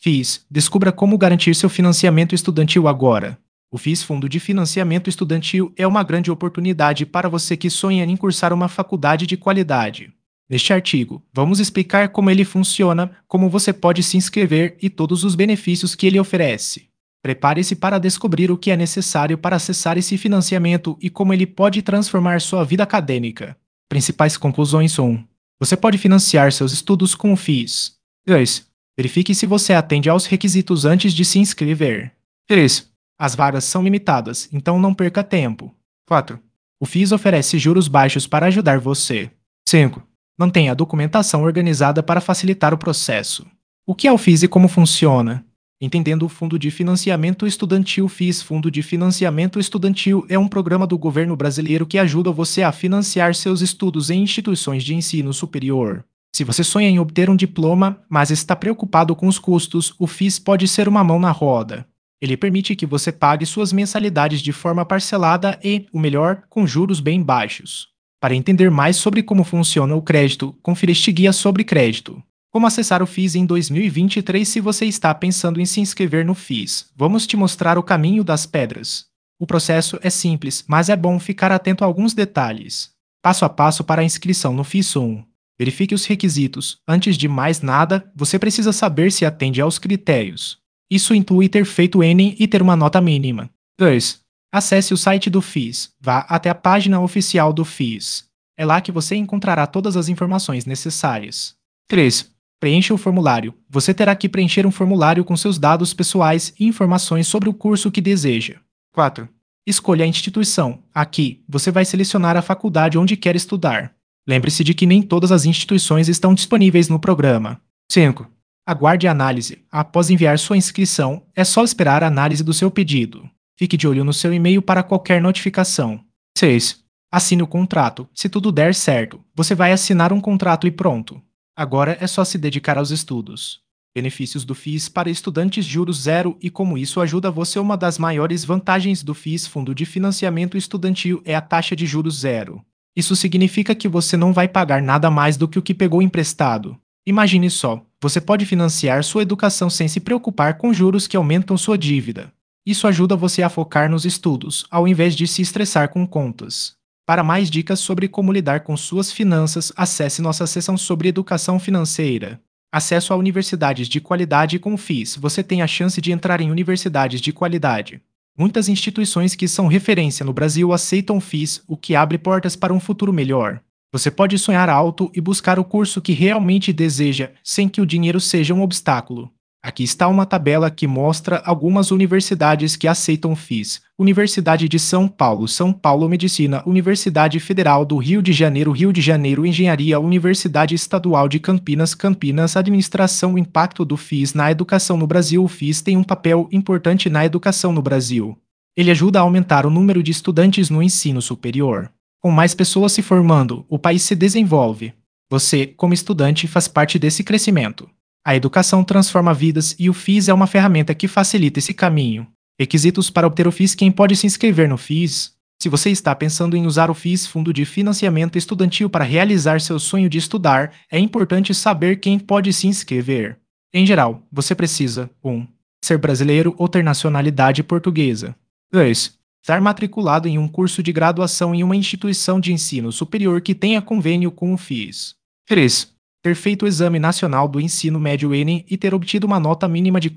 FIES. Descubra como garantir seu financiamento estudantil agora. O FIES Fundo de Financiamento Estudantil é uma grande oportunidade para você que sonha em cursar uma faculdade de qualidade. Neste artigo, vamos explicar como ele funciona, como você pode se inscrever e todos os benefícios que ele oferece. Prepare-se para descobrir o que é necessário para acessar esse financiamento e como ele pode transformar sua vida acadêmica. Principais conclusões 1. Você pode financiar seus estudos com o FIES. 2. Verifique se você atende aos requisitos antes de se inscrever. 3. As vagas são limitadas, então não perca tempo. 4. O FIES oferece juros baixos para ajudar você. 5. Mantenha a documentação organizada para facilitar o processo. O que é o FIES e como funciona? Entendendo o Fundo de Financiamento Estudantil. FIES Fundo de Financiamento Estudantil é um programa do governo brasileiro que ajuda você a financiar seus estudos em instituições de ensino superior. Se você sonha em obter um diploma, mas está preocupado com os custos, o FIES pode ser uma mão na roda. Ele permite que você pague suas mensalidades de forma parcelada e, o melhor, com juros bem baixos. Para entender mais sobre como funciona o crédito, confira este guia sobre crédito. Como acessar o FIES em 2023 se você está pensando em se inscrever no FIES? Vamos te mostrar o caminho das pedras. O processo é simples, mas é bom ficar atento a alguns detalhes. Passo a passo para a inscrição no FIES 1. Verifique os requisitos. Antes de mais nada, você precisa saber se atende aos critérios. Isso inclui ter feito o Enem e ter uma nota mínima. 2. Acesse o site do FIES. Vá até a página oficial do FIES. É lá que você encontrará todas as informações necessárias. 3. Preencha o formulário. Você terá que preencher um formulário com seus dados pessoais e informações sobre o curso que deseja. 4. Escolha a instituição. Aqui, você vai selecionar a faculdade onde quer estudar. Lembre-se de que nem todas as instituições estão disponíveis no programa. 5. Aguarde a análise. Após enviar sua inscrição, é só esperar a análise do seu pedido. Fique de olho no seu e-mail para qualquer notificação. 6. Assine o contrato. Se tudo der certo, você vai assinar um contrato e pronto. Agora é só se dedicar aos estudos. Benefícios do FIES para estudantes juros zero e como isso ajuda você. Uma das maiores vantagens do FIES Fundo de Financiamento Estudantil é a taxa de juros zero. Isso significa que você não vai pagar nada mais do que o que pegou emprestado. Imagine só, você pode financiar sua educação sem se preocupar com juros que aumentam sua dívida. Isso ajuda você a focar nos estudos, ao invés de se estressar com contas. Para mais dicas sobre como lidar com suas finanças, acesse nossa seção sobre educação financeira. Acesso a universidades de qualidade com o FIES. Você tem a chance de entrar em universidades de qualidade. Muitas instituições que são referência no Brasil aceitam o FIES, o que abre portas para um futuro melhor. Você pode sonhar alto e buscar o curso que realmente deseja, sem que o dinheiro seja um obstáculo. Aqui está uma tabela que mostra algumas universidades que aceitam o FIES. Universidade de São Paulo Medicina, Universidade Federal do Rio de Janeiro Engenharia, Universidade Estadual de Campinas Administração. O impacto do FIES na educação no Brasil. O FIES tem um papel importante na educação no Brasil. Ele ajuda a aumentar o número de estudantes no ensino superior. Com mais pessoas se formando, o país se desenvolve. Você, como estudante, faz parte desse crescimento. A educação transforma vidas e o FIES é uma ferramenta que facilita esse caminho. Requisitos para obter o FIES. Quem pode se inscrever no FIES? Se você está pensando em usar o FIES Fundo de Financiamento Estudantil para realizar seu sonho de estudar, é importante saber quem pode se inscrever. Em geral, você precisa 1. Ser brasileiro ou ter nacionalidade portuguesa. 2. Estar matriculado em um curso de graduação em uma instituição de ensino superior que tenha convênio com o FIES. 3. Ter feito o Exame Nacional do Ensino Médio Enem e ter obtido uma nota mínima de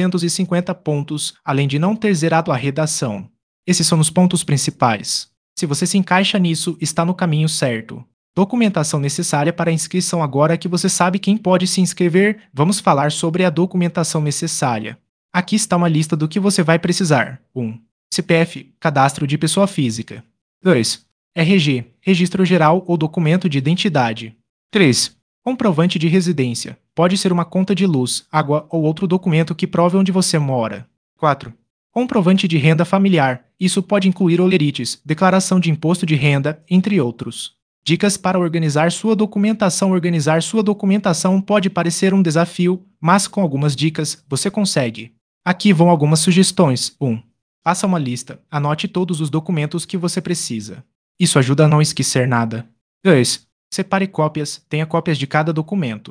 450 pontos, além de não ter zerado a redação. Esses são os pontos principais. Se você se encaixa nisso, está no caminho certo. Documentação necessária para a inscrição. Agora que você sabe quem pode se inscrever, vamos falar sobre a documentação necessária. Aqui está uma lista do que você vai precisar. 1. CPF, cadastro de pessoa física. 2. RG, registro geral ou documento de identidade. 3. Comprovante de residência. Pode ser uma conta de luz, água ou outro documento que prove onde você mora. 4. Comprovante de renda familiar. Isso pode incluir olerites, declaração de imposto de renda, entre outros. Dicas para organizar sua documentação. Organizar sua documentação pode parecer um desafio, mas com algumas dicas você consegue. Aqui vão algumas sugestões. 1. Faça uma lista. Anote todos os documentos que você precisa. Isso ajuda a não esquecer nada. 2. Separe cópias. Tenha cópias de cada documento.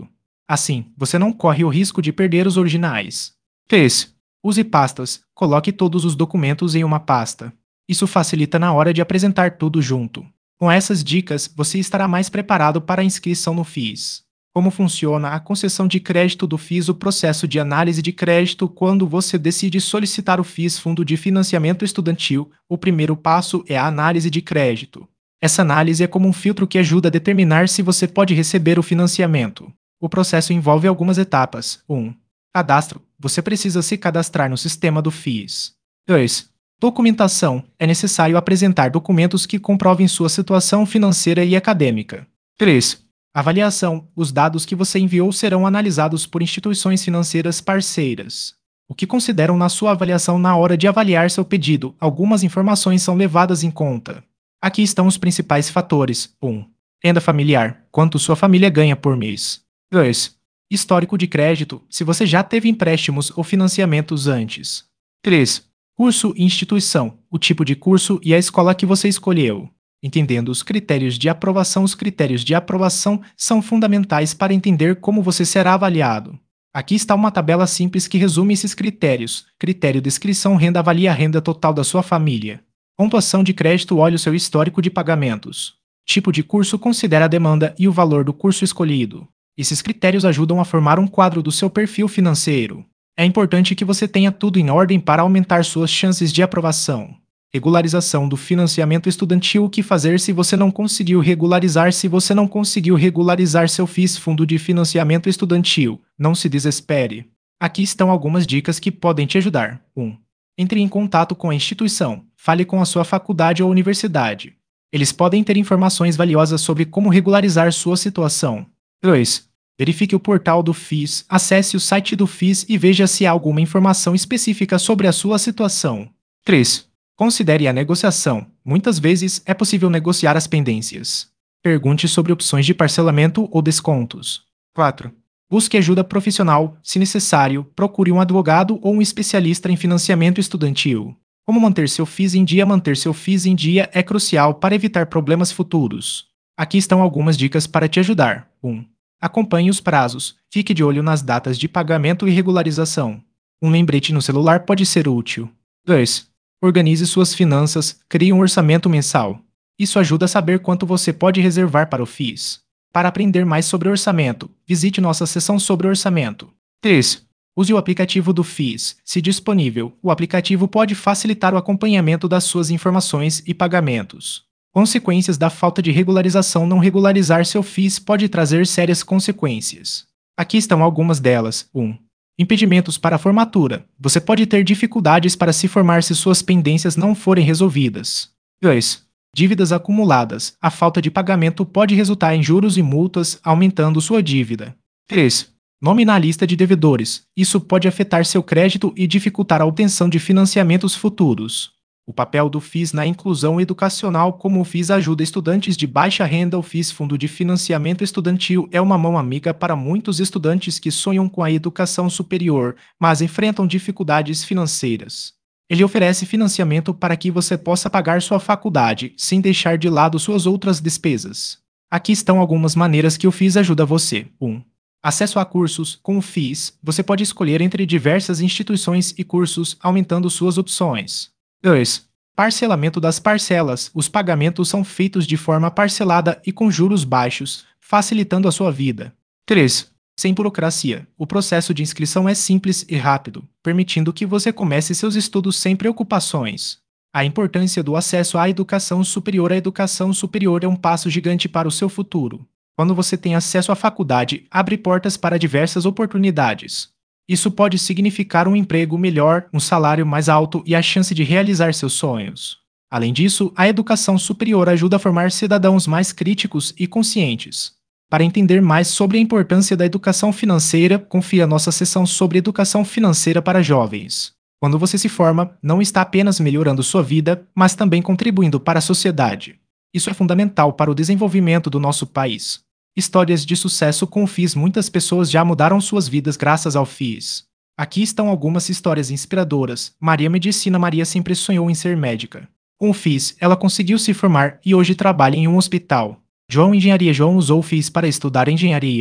Assim, você não corre o risco de perder os originais. 3. Use pastas. Coloque todos os documentos em uma pasta. Isso facilita na hora de apresentar tudo junto. Com essas dicas, você estará mais preparado para a inscrição no FIS. Como funciona a concessão de crédito do FIS? O processo de análise de crédito. Quando você decide solicitar o FIS, Fundo de Financiamento Estudantil, o primeiro passo é a análise de crédito. Essa análise é como um filtro que ajuda a determinar se você pode receber o financiamento. O processo envolve algumas etapas. 1. Cadastro. Você precisa se cadastrar no sistema do FIS. 2. Documentação. É necessário apresentar documentos que comprovem sua situação financeira e acadêmica. 3. Avaliação. Os dados que você enviou serão analisados por instituições financeiras parceiras. O que consideram na sua avaliação na hora de avaliar seu pedido? Algumas informações são levadas em conta. Aqui estão os principais fatores. 1. Renda familiar. Quanto sua família ganha por mês. 2. Histórico de crédito, se você já teve empréstimos ou financiamentos antes. 3. Curso e instituição, o tipo de curso e a escola que você escolheu. Entendendo os critérios de aprovação. Os critérios de aprovação são fundamentais para entender como você será avaliado. Aqui está uma tabela simples que resume esses critérios. Critério de inscrição: renda avalia a renda total da sua família. Pontuação de crédito: olha o seu histórico de pagamentos. Tipo de curso: considera a demanda e o valor do curso escolhido. Esses critérios ajudam a formar um quadro do seu perfil financeiro. É importante que você tenha tudo em ordem para aumentar suas chances de aprovação. Regularização do financiamento estudantil: o que fazer se você não conseguiu regularizar? Se você não conseguiu regularizar seu FIS, Fundo de Financiamento Estudantil, não se desespere. Aqui estão algumas dicas que podem te ajudar. 1. Entre em contato com a instituição. Fale com a sua faculdade ou universidade. Eles podem ter informações valiosas sobre como regularizar sua situação. 2. Verifique o portal do FIS. Acesse o site do FIS e veja se há alguma informação específica sobre a sua situação. 3. Considere a negociação. Muitas vezes é possível negociar as pendências. Pergunte sobre opções de parcelamento ou descontos. 4. Busque ajuda profissional. Se necessário, procure um advogado ou um especialista em financiamento estudantil. Como manter seu FIS em dia? Manter seu FIS em dia é crucial para evitar problemas futuros. Aqui estão algumas dicas para te ajudar. 1. Acompanhe os prazos. Fique de olho nas datas de pagamento e regularização. Um lembrete no celular pode ser útil. 2. Organize suas finanças. Crie um orçamento mensal. Isso ajuda a saber quanto você pode reservar para o FIS. Para aprender mais sobre orçamento, visite nossa seção sobre orçamento. 3. Use o aplicativo do FIS. Se disponível, o aplicativo pode facilitar o acompanhamento das suas informações e pagamentos. Consequências da falta de regularização: não regularizar seu FIS pode trazer sérias consequências. Aqui estão algumas delas. 1. Impedimentos para a formatura. Você pode ter dificuldades para se formar se suas pendências não forem resolvidas. 2. Dívidas acumuladas. A falta de pagamento pode resultar em juros e multas, aumentando sua dívida. 3. Nome na lista de devedores. Isso pode afetar seu crédito e dificultar a obtenção de financiamentos futuros. O papel do FIS na inclusão educacional: como o FIS ajuda estudantes de baixa renda. O FIS, Fundo de Financiamento Estudantil, é uma mão amiga para muitos estudantes que sonham com a educação superior, mas enfrentam dificuldades financeiras. Ele oferece financiamento para que você possa pagar sua faculdade, sem deixar de lado suas outras despesas. Aqui estão algumas maneiras que o FIS ajuda você. 1. Acesso a cursos. Com o FIS, você pode escolher entre diversas instituições e cursos, aumentando suas opções. 2. Parcelamento das parcelas. Os pagamentos são feitos de forma parcelada e com juros baixos, facilitando a sua vida. 3. Sem burocracia. O processo de inscrição é simples e rápido, permitindo que você comece seus estudos sem preocupações. A importância do acesso à educação superior. A educação superior é um passo gigante para o seu futuro. Quando você tem acesso à faculdade, abre portas para diversas oportunidades. Isso pode significar um emprego melhor, um salário mais alto e a chance de realizar seus sonhos. Além disso, a educação superior ajuda a formar cidadãos mais críticos e conscientes. Para entender mais sobre a importância da educação financeira, confira nossa seção sobre educação financeira para jovens. Quando você se forma, não está apenas melhorando sua vida, mas também contribuindo para a sociedade. Isso é fundamental para o desenvolvimento do nosso país. Histórias de sucesso com o FIS. Muitas pessoas já mudaram suas vidas graças ao FIS. Aqui estão algumas histórias inspiradoras. Maria Medicina. Maria sempre sonhou em ser médica. Com o FIS, ela conseguiu se formar e hoje trabalha em um hospital. João Engenharia. João usou o FIS para estudar engenharia.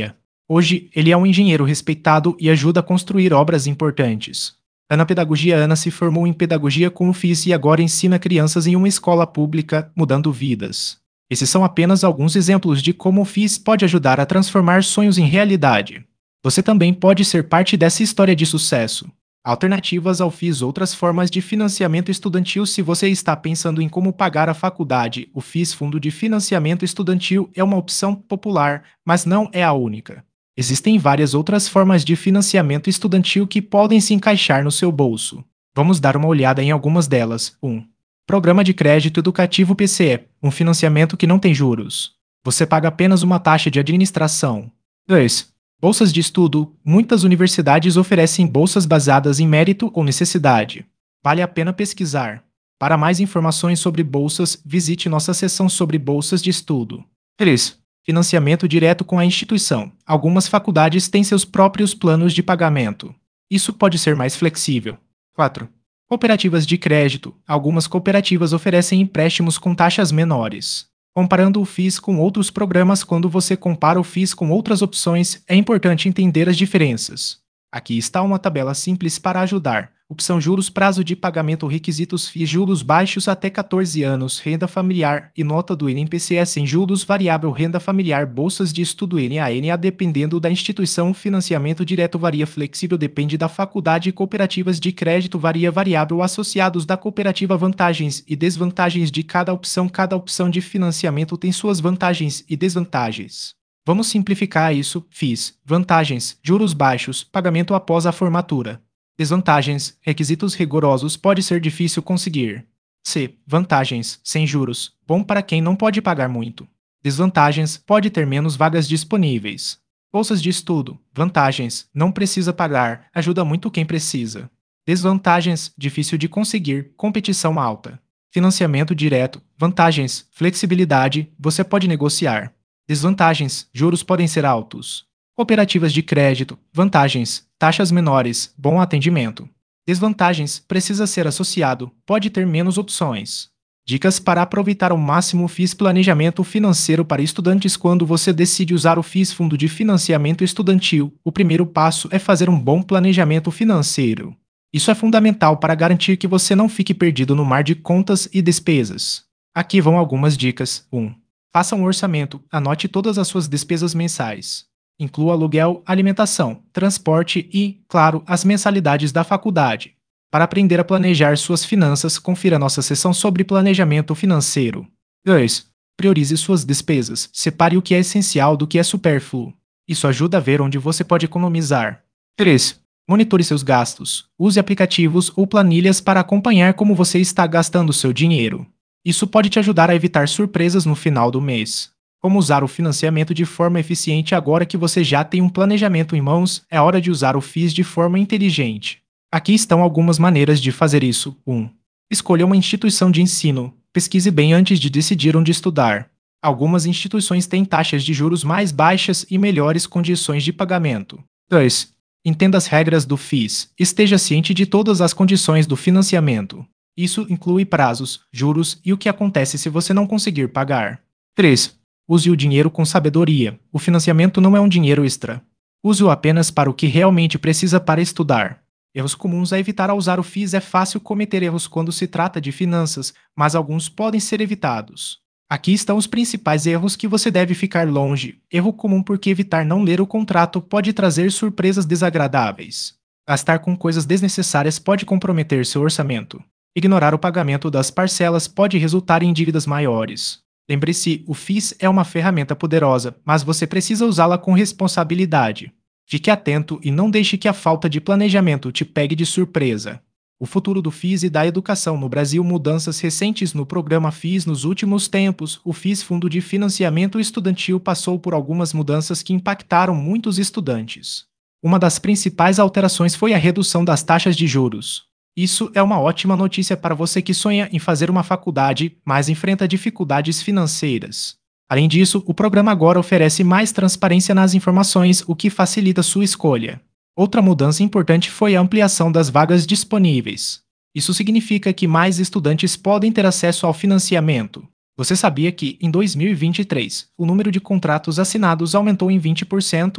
Hoje, ele é um engenheiro respeitado e ajuda a construir obras importantes. Na pedagogia, Ana se formou em pedagogia com o FIS e agora ensina crianças em uma escola pública, mudando vidas. Esses são apenas alguns exemplos de como o FIS pode ajudar a transformar sonhos em realidade. Você também pode ser parte dessa história de sucesso. Alternativas ao FIS. Outras formas de financiamento estudantil. Se você está pensando em como pagar a faculdade, o FIS Fundo de Financiamento Estudantil é uma opção popular, mas não é a única. Existem várias outras formas de financiamento estudantil que podem se encaixar no seu bolso. Vamos dar uma olhada em algumas delas. 1. Programa de Crédito Educativo PCE, um financiamento que não tem juros. Você paga apenas uma taxa de administração. 2. Bolsas de estudo. Muitas universidades oferecem bolsas baseadas em mérito ou necessidade. Vale a pena pesquisar. Para mais informações sobre bolsas, visite nossa seção sobre bolsas de estudo. 3. Financiamento direto com a instituição. Algumas faculdades têm seus próprios planos de pagamento. Isso pode ser mais flexível. 4. Cooperativas de crédito. Algumas cooperativas oferecem empréstimos com taxas menores. Comparando o FIS com outros programas. Quando você compara o FIS com outras opções, é importante entender as diferenças. Aqui está uma tabela simples para ajudar. Opção juros, prazo de pagamento, requisitos FIS, juros baixos até 14 anos, renda familiar e nota do INPC sem juros, variável, renda familiar, bolsas de estudo NANA dependendo da instituição, financiamento direto varia, flexível depende da faculdade, cooperativas de crédito varia, variável, associados da cooperativa, vantagens e desvantagens de cada opção de financiamento tem suas vantagens e desvantagens. Vamos simplificar isso. FIS. Vantagens: juros baixos, pagamento após a formatura. Desvantagens: requisitos rigorosos, pode ser difícil conseguir. C. Vantagens: sem juros, bom para quem não pode pagar muito. Desvantagens: pode ter menos vagas disponíveis. Bolsas de estudo. Vantagens: não precisa pagar, ajuda muito quem precisa. Desvantagens: difícil de conseguir, competição alta. Financiamento direto. Vantagens: flexibilidade, você pode negociar. Desvantagens: juros podem ser altos. Cooperativas de crédito. Vantagens: taxas menores, bom atendimento. Desvantagens: precisa ser associado, pode ter menos opções. Dicas para aproveitar ao máximo o FIS. Planejamento financeiro para estudantes. Quando você decide usar o FIS Fundo de Financiamento Estudantil, o primeiro passo é fazer um bom planejamento financeiro. Isso é fundamental para garantir que você não fique perdido no mar de contas e despesas. Aqui vão algumas dicas. 1. Faça um orçamento, anote todas as suas despesas mensais. Inclua aluguel, alimentação, transporte e, claro, as mensalidades da faculdade. Para aprender a planejar suas finanças, confira nossa seção sobre planejamento financeiro. 2. Priorize suas despesas. Separe o que é essencial do que é supérfluo. Isso ajuda a ver onde você pode economizar. 3. Monitore seus gastos. Use aplicativos ou planilhas para acompanhar como você está gastando seu dinheiro. Isso pode te ajudar a evitar surpresas no final do mês. Como usar o financiamento de forma eficiente? Agora que você já tem um planejamento em mãos, é hora de usar o FIS de forma inteligente. Aqui estão algumas maneiras de fazer isso. 1. Escolha uma instituição de ensino. Pesquise bem antes de decidir onde estudar. Algumas instituições têm taxas de juros mais baixas e melhores condições de pagamento. 2. Entenda as regras do FIS. Esteja ciente de todas as condições do financiamento. Isso inclui prazos, juros e o que acontece se você não conseguir pagar. 3. Use o dinheiro com sabedoria. O financiamento não é um dinheiro extra. Use-o apenas para o que realmente precisa para estudar. Erros comuns a evitar ao usar o FIS. É fácil cometer erros quando se trata de finanças, mas alguns podem ser evitados. Aqui estão os principais erros que você deve ficar longe. Erro comum porque evitar não ler o contrato pode trazer surpresas desagradáveis. Gastar com coisas desnecessárias pode comprometer seu orçamento. Ignorar o pagamento das parcelas pode resultar em dívidas maiores. Lembre-se, o FIS é uma ferramenta poderosa, mas você precisa usá-la com responsabilidade. Fique atento e não deixe que a falta de planejamento te pegue de surpresa. O futuro do FIS e da educação no Brasil. Mudanças recentes no programa FIS. Nos últimos tempos, o FIS Fundo de Financiamento Estudantil passou por algumas mudanças que impactaram muitos estudantes. Uma das principais alterações foi a redução das taxas de juros. Isso é uma ótima notícia para você que sonha em fazer uma faculdade, mas enfrenta dificuldades financeiras. Além disso, o programa agora oferece mais transparência nas informações, o que facilita sua escolha. Outra mudança importante foi a ampliação das vagas disponíveis. Isso significa que mais estudantes podem ter acesso ao financiamento. Você sabia que, em 2023, o número de contratos assinados aumentou em 20%?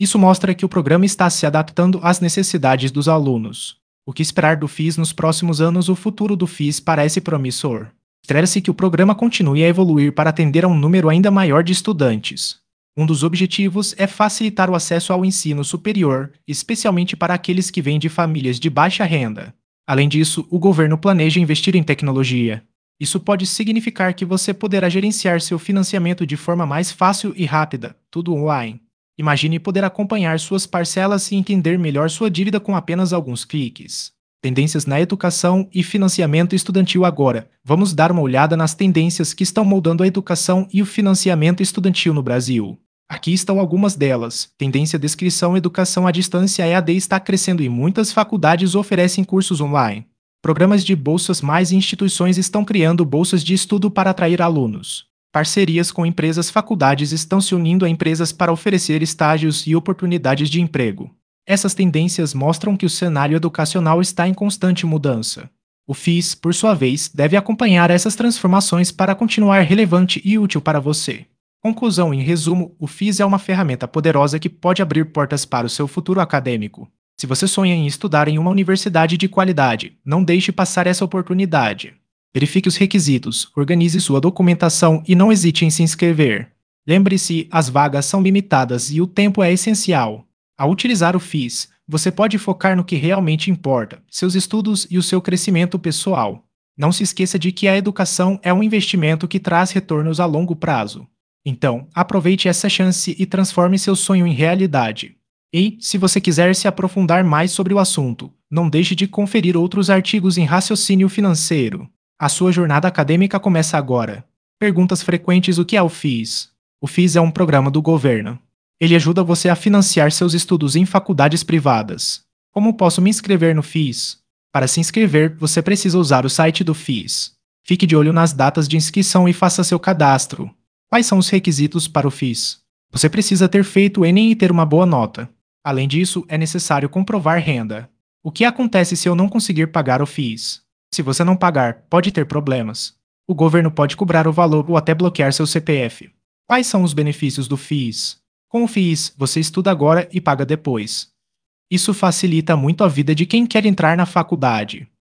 Isso mostra que o programa está se adaptando às necessidades dos alunos. O que esperar do FIS nos próximos anos? O futuro do FIS parece promissor. Espera-se que o programa continue a evoluir para atender a um número ainda maior de estudantes. Um dos objetivos é facilitar o acesso ao ensino superior, especialmente para aqueles que vêm de famílias de baixa renda. Além disso, o governo planeja investir em tecnologia. Isso pode significar que você poderá gerenciar seu financiamento de forma mais fácil e rápida, tudo online. Imagine poder acompanhar suas parcelas e entender melhor sua dívida com apenas alguns cliques. Tendências na educação e financiamento estudantil agora. Vamos dar uma olhada nas tendências que estão moldando a educação e o financiamento estudantil no Brasil. Aqui estão algumas delas. Tendência descrição: educação à distância EAD está crescendo e muitas faculdades oferecem cursos online. Programas de bolsas: mais instituições estão criando bolsas de estudo para atrair alunos. Parcerias com empresas: faculdades estão se unindo a empresas para oferecer estágios e oportunidades de emprego. Essas tendências mostram que o cenário educacional está em constante mudança. O FIS, por sua vez, deve acompanhar essas transformações para continuar relevante e útil para você. Conclusão: em resumo, o FIS é uma ferramenta poderosa que pode abrir portas para o seu futuro acadêmico. Se você sonha em estudar em uma universidade de qualidade, não deixe passar essa oportunidade. Verifique os requisitos, organize sua documentação e não hesite em se inscrever. Lembre-se, as vagas são limitadas e o tempo é essencial. Ao utilizar o FIS, você pode focar no que realmente importa, seus estudos e o seu crescimento pessoal. Não se esqueça de que a educação é um investimento que traz retornos a longo prazo. Então, aproveite essa chance e transforme seu sonho em realidade. E, se você quiser se aprofundar mais sobre o assunto, não deixe de conferir outros artigos em raciocínio financeiro. A sua jornada acadêmica começa agora. Perguntas frequentes: o que é o FIS? O FIS é um programa do governo. Ele ajuda você a financiar seus estudos em faculdades privadas. Como posso me inscrever no FIS? Para se inscrever, você precisa usar o site do FIS. Fique de olho nas datas de inscrição e faça seu cadastro. Quais são os requisitos para o FIS? Você precisa ter feito o Enem e ter uma boa nota. Além disso, é necessário comprovar renda. O que acontece se eu não conseguir pagar o FIS? Se você não pagar, pode ter problemas. O governo pode cobrar o valor ou até bloquear seu CPF. Quais são os benefícios do FIS? Com o FIS, você estuda agora e paga depois. Isso facilita muito a vida de quem quer entrar na faculdade.